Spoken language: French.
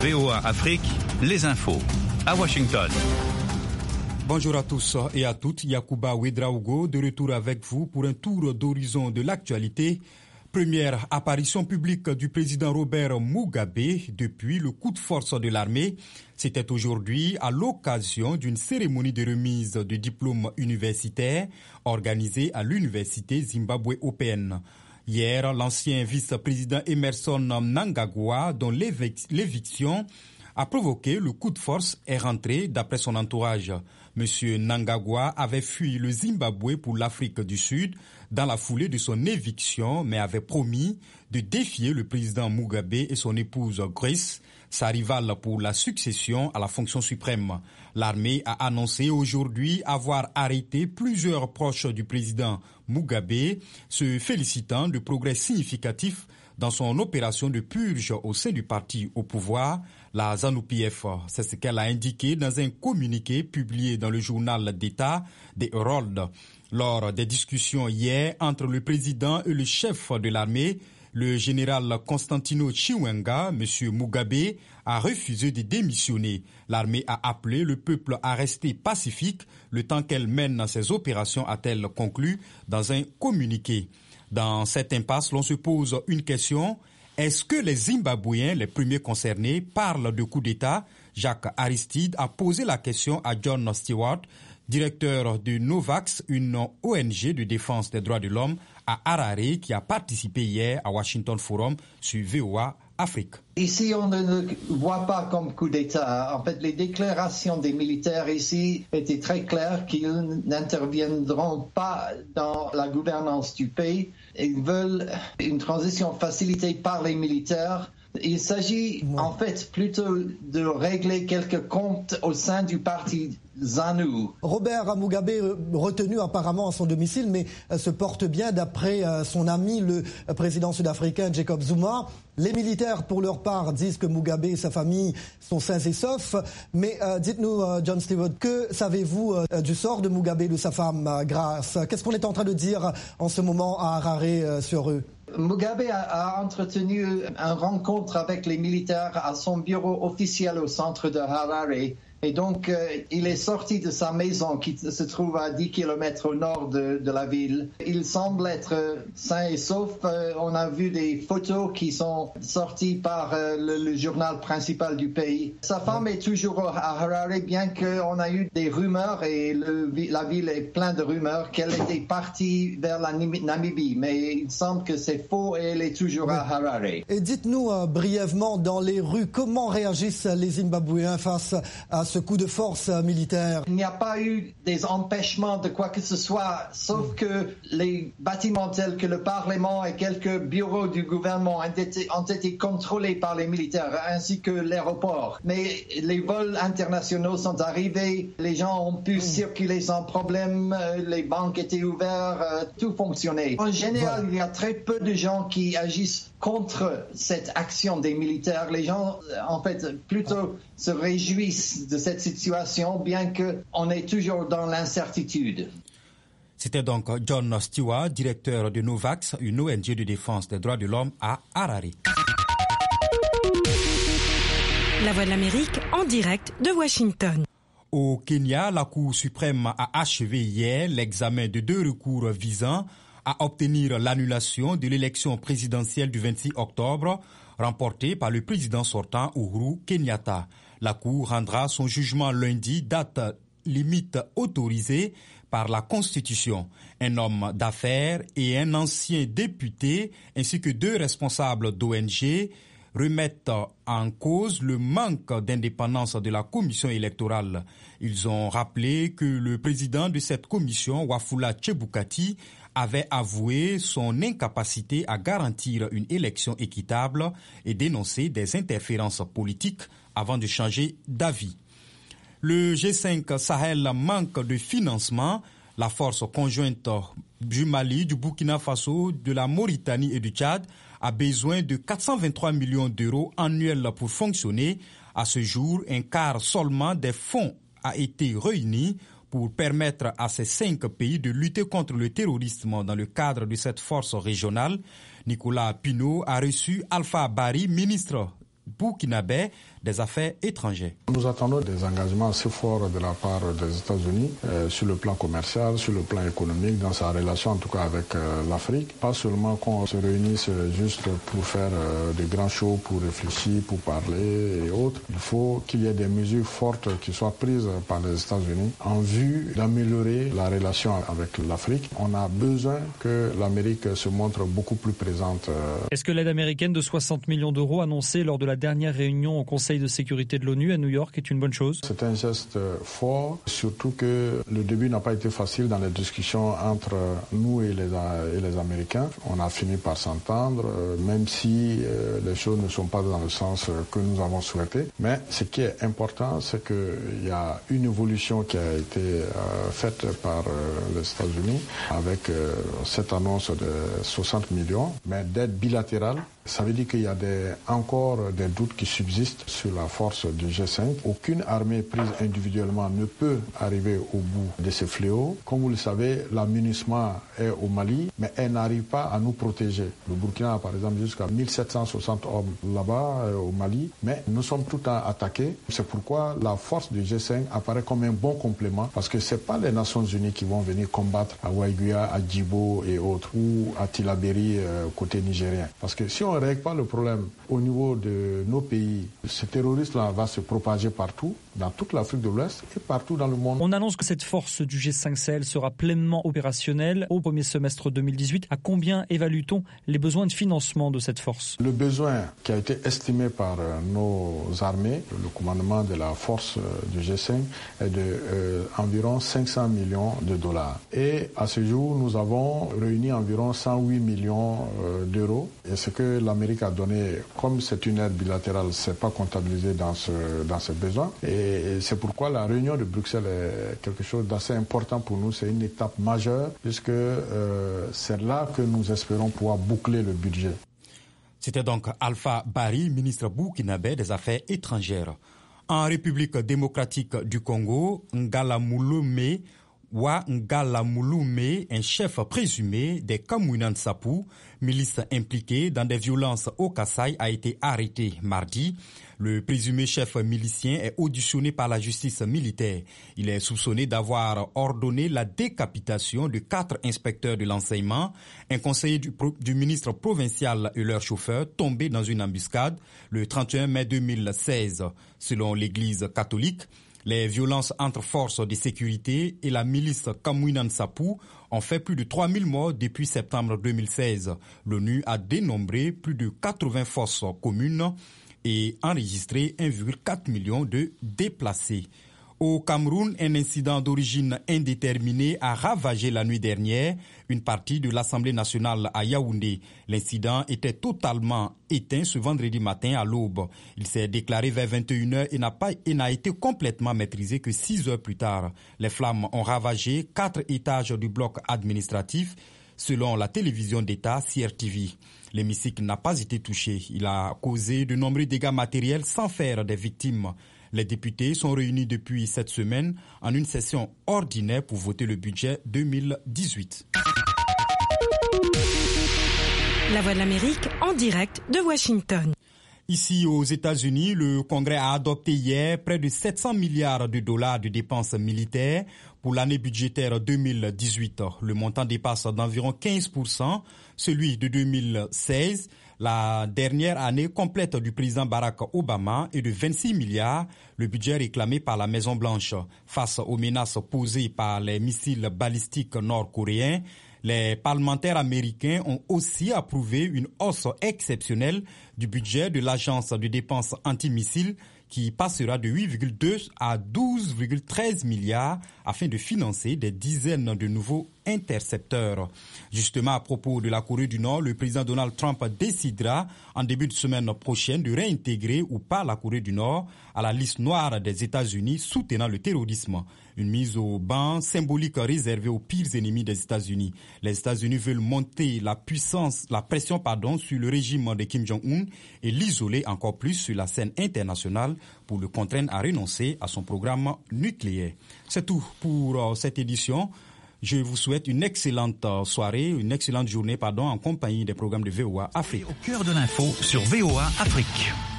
VOA Afrique, les infos. À Washington. Bonjour à tous et à toutes. Yacouba Ouedraogo de retour avec vous pour un tour d'horizon de l'actualité. Première apparition publique du président Robert Mugabe depuis le coup de force de l'armée. C'était aujourd'hui à l'occasion d'une cérémonie de remise de diplômes universitaires organisée à l'université zimbabwe-opéenne. Hier, l'ancien vice-président Emmerson Mnangagwa, dont l'éviction a provoqué le coup de force, est rentré d'après son entourage. Monsieur Mnangagwa avait fui le Zimbabwe pour l'Afrique du Sud dans la foulée de son éviction, mais avait promis de défier le président Mugabe et son épouse Grace, sa rivale pour la succession à la fonction suprême. L'armée a annoncé aujourd'hui avoir arrêté plusieurs proches du président Mugabe, se félicitant de progrès significatifs dans son opération de purge au sein du parti au pouvoir, la ZANU-PF. C'est ce qu'elle a indiqué dans un communiqué publié dans le journal d'État des Herald. Lors des discussions hier entre le président et le chef de l'armée, le général Constantino Chiwenga, M. Mugabe, a refusé de démissionner. L'armée a appelé le peuple à rester pacifique le temps qu'elle mène ses opérations, a-t-elle conclu dans un communiqué. Dans cette impasse, l'on se pose une question. Est-ce que les Zimbabwéens, les premiers concernés, parlent de coup d'État? Jacques Aristide a posé la question à John Stewart, directeur de Novax, une ONG de défense des droits de l'homme à Harare, qui a participé hier à Washington Forum sur VOA Afrique. Ici, on ne le voit pas comme coup d'État. En fait, les déclarations des militaires ici étaient très claires qu'ils n'interviendront pas dans la gouvernance du pays. Ils veulent une transition facilitée par les militaires. Il s'agit en fait plutôt de régler quelques comptes au sein du parti ZANU. Robert Mugabe, retenu apparemment à son domicile, mais se porte bien d'après son ami, le président sud-africain Jacob Zuma. Les militaires, pour leur part, disent que Mugabe et sa famille sont sains et saufs. Mais dites-nous, John Stewart, que savez-vous du sort de Mugabe et de sa femme, Grace? Qu'est-ce qu'on est en train de dire en ce moment à Harare sur eux? Mugabe a entretenu une rencontre avec les militaires à son bureau officiel au centre de Harare. Et donc, il est sorti de sa maison qui se trouve à 10 km au nord de la ville. Il semble être sain et sauf. On a vu des photos qui sont sorties par le journal principal du pays. Sa femme est toujours à Harare, bien qu'on a eu des rumeurs, et la ville est pleine de rumeurs, qu'elle était partie vers la Namibie. Mais il semble que c'est faux et elle est toujours à Harare. Et dites-nous brièvement, dans les rues, comment réagissent les Zimbabwéens face à ce coup de force militaire? Il n'y a pas eu des empêchements de quoi que ce soit, sauf que les bâtiments tels que le Parlement et quelques bureaux du gouvernement ont été contrôlés par les militaires, ainsi que l'aéroport. Mais les vols internationaux sont arrivés, les gens ont pu circuler sans problème, les banques étaient ouvertes, tout fonctionnait. En général, il y a très peu de gens qui agissent contre cette action des militaires. Les gens, en fait, plutôt se réjouissent de cette situation, bien qu'on est toujours dans l'incertitude. C'était donc John Stewart, directeur de Novax, une ONG de défense des droits de l'homme à Harare. La Voix de l'Amérique en direct de Washington. Au Kenya, la Cour suprême a achevé hier l'examen de 2 recours visant à obtenir l'annulation de l'élection présidentielle du 26 octobre, remportée par le président sortant Uhuru Kenyatta. La Cour rendra son jugement lundi, date limite autorisée par la Constitution. Un homme d'affaires et un ancien député, ainsi que 2 responsables d'ONG, remettent en cause le manque d'indépendance de la commission électorale. Ils ont rappelé que le président de cette commission, Wafula Chebukati, avait avoué son incapacité à garantir une élection équitable et dénoncé des interférences politiques avant de changer d'avis. Le G5 Sahel manque de financement. La force conjointe du Mali, du Burkina Faso, de la Mauritanie et du Tchad a besoin de 423 millions d'euros annuels pour fonctionner. À ce jour, un quart seulement des fonds a été réuni pour permettre à ces 5 pays de lutter contre le terrorisme dans le cadre de cette force régionale. Nicolas Pinault a reçu Alpha Bari, ministre burkinabé des Affaires étrangères. Nous attendons des engagements assez forts de la part des États-Unis sur le plan commercial, sur le plan économique, dans sa relation en tout cas avec l'Afrique. Pas seulement qu'on se réunisse juste pour faire des grands shows, pour réfléchir, pour parler et autres. Il faut qu'il y ait des mesures fortes qui soient prises par les États-Unis en vue d'améliorer la relation avec l'Afrique. On a besoin que l'Amérique se montre beaucoup plus présente. Est-ce que l'aide américaine de 60 millions d'euros annoncée lors de la dernière réunion au Conseil de sécurité de l'ONU à New York est une bonne chose? C'est un geste fort, surtout que le début n'a pas été facile dans les discussions entre nous et les Américains. On a fini par s'entendre, même si les choses ne sont pas dans le sens que nous avons souhaité. Mais ce qui est important, c'est qu'il y a une évolution qui a été faite par les États-Unis avec cette annonce de 60 millions, mais d'aide bilatérale. Ça veut dire qu'il y a encore des doutes qui subsistent sur la force du G5. Aucune armée prise individuellement ne peut arriver au bout de ce fléau. Comme vous le savez, la MINUSMA est au Mali, mais elle n'arrive pas à nous protéger. Le Burkina a par exemple jusqu'à 1760 hommes là-bas au Mali, mais nous sommes tout le temps attaqués. C'est pourquoi la force du G5 apparaît comme un bon complément, parce que ce n'est pas les Nations Unies qui vont venir combattre à Waiguya, à Djibo et autres, ou à Tilaberi côté nigérien. Parce que si on ne règle pas le problème au niveau de nos pays, ce terrorisme-là va se propager partout, dans toute l'Afrique de l'Ouest et partout dans le monde. On annonce que cette force du G5 Sahel sera pleinement opérationnelle au premier semestre 2018. À combien évalue-t-on les besoins de financement de cette force? Le besoin qui a été estimé par nos armées, le commandement de la force du G5, est de environ 500 millions de dollars. Et à ce jour, nous avons réuni environ 108 millions d'euros. Et ce que l'Amérique a donné, comme c'est une aide bilatérale, c'est pas comptabilisé dans ce besoin. Et c'est pourquoi la réunion de Bruxelles est quelque chose d'assez important pour nous. C'est une étape majeure puisque c'est là que nous espérons pouvoir boucler le budget. C'était donc Alpha Bari, ministre burkinabé des Affaires étrangères. En République démocratique du Congo, Ngalamouloume, un chef présumé des Kamwina Nsapu, milice impliquée dans des violences au Kasaï, a été arrêté mardi. Le présumé chef milicien est auditionné par la justice militaire. Il est soupçonné d'avoir ordonné la décapitation de 4 inspecteurs de l'enseignement, un conseiller du ministre provincial et leur chauffeur tombés dans une embuscade le 31 mai 2016. Selon l'Église catholique, les violences entre forces de sécurité et la milice Kamwina Nsapu ont fait plus de 3000 morts depuis septembre 2016. L'ONU a dénombré plus de 80 fosses communes et enregistré 1,4 million de déplacés. Au Cameroun, un incident d'origine indéterminée a ravagé la nuit dernière une partie de l'Assemblée nationale à Yaoundé. L'incident était totalement éteint ce vendredi matin à l'aube. Il s'est déclaré vers 21h et n'a été complètement maîtrisé que 6 heures plus tard. Les flammes ont ravagé 4 étages du bloc administratif, selon la télévision d'État CRTV. L'hémicycle n'a pas été touché. Il a causé de nombreux dégâts matériels sans faire des victimes. Les députés sont réunis depuis cette semaine en une session ordinaire pour voter le budget 2018. La Voix de l'Amérique en direct de Washington. Ici aux États-Unis, le Congrès a adopté hier près de 700 milliards de dollars de dépenses militaires pour l'année budgétaire 2018. Le montant dépasse d'environ 15% celui de 2016. La dernière année complète du président Barack Obama est de 26 milliards, le budget réclamé par la Maison-Blanche. Face aux menaces posées par les missiles balistiques nord-coréens, les parlementaires américains ont aussi approuvé une hausse exceptionnelle du budget de l'agence de dépenses antimissiles qui passera de 8,2 à 12,13 milliards afin de financer des dizaines de nouveaux intercepteurs. Justement, à propos de la Corée du Nord, le président Donald Trump décidera en début de semaine prochaine de réintégrer ou pas la Corée du Nord à la liste noire des États-Unis soutenant le terrorisme. Une mise au banc symbolique réservée aux pires ennemis des États-Unis. Les États-Unis veulent monter la pression sur le régime de Kim Jong-un et l'isoler encore plus sur la scène internationale pour le contraindre à renoncer à son programme nucléaire. C'est tout pour cette édition. Je vous souhaite une excellente soirée, une excellente journée, en compagnie des programmes de VOA Afrique. Au cœur de l'info sur VOA Afrique.